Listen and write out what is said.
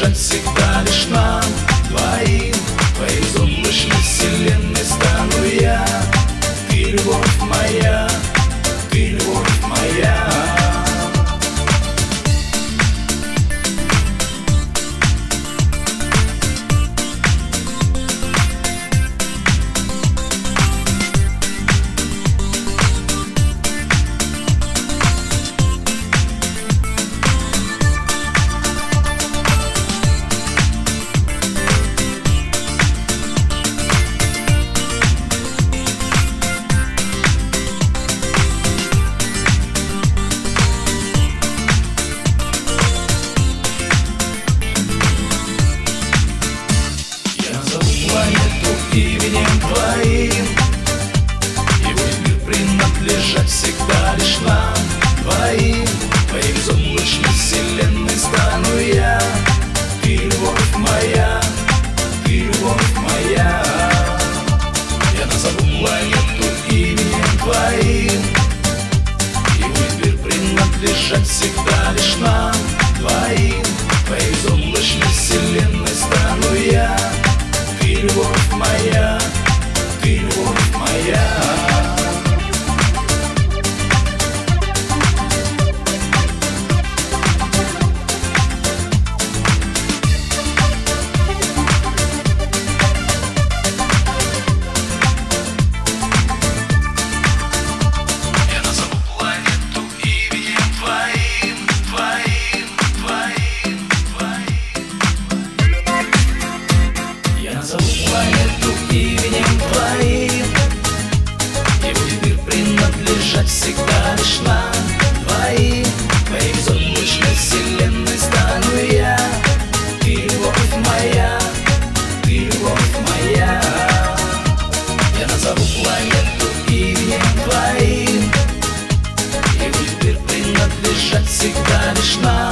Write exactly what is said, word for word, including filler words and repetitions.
принадлежать всегда лишь нам двоим. Твоей безоблачной вселенной стану я. Ты любовь моя, ты любовь моя. Именем твоим, и будет принадлежать всегда лишь нам двоим. Твоей безоблачной вселенной стану я. Ты любовь моя, ты любовь моя. Я назову планету именем твоим, и будет принадлежать всегда лишь нам двоим. Твоей безоблачной вселенной стану я. Ты любовь моя, ты любовь моя. Я назову планету именем твоим, твоим, твоим, твоим. Я назову планету именем твоим, и будет мир принадлежать всегда лишь нам двоим. Твоей безоблачной вселенной стану я. Ты любовь моя, ты любовь моя. Я назову планету именем твоим, и будет мир принадлежать всегда лишь нам.